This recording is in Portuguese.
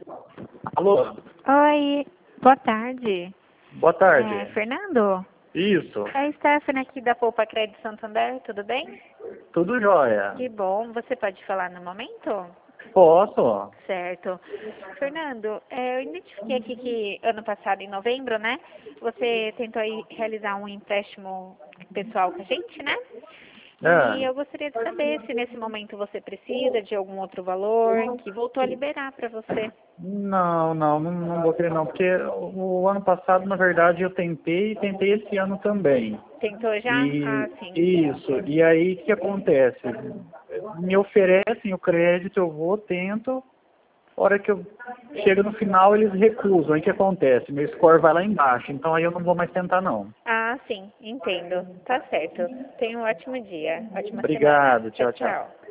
Alô? Oi, boa tarde. Boa tarde. Fernando? Isso. É a Stephanie aqui da Poupa Crédito Santander, tudo bem? Tudo jóia. Que bom, você pode falar no momento? Posso? Certo. Fernando, eu identifiquei aqui que ano passado, em novembro, né? Você tentou aí realizar um empréstimo pessoal com a gente, né? E É. eu gostaria de saber se nesse momento você precisa de algum outro valor que voltou a liberar para você. Não vou querer não, porque o ano passado, na verdade, eu tentei e tentei esse ano também. Tentou já? Ah, E sim. isso, e aí o que acontece? Me oferecem o crédito, eu vou, tento, a hora que eu chego no final eles recusam, aí o que acontece? Meu score vai lá embaixo, então aí eu não vou mais tentar não. Ah, sim, entendo. Tá certo. Tenha um ótimo dia, ótima semana. Obrigado, Tchau, tchau, tchau. tchau.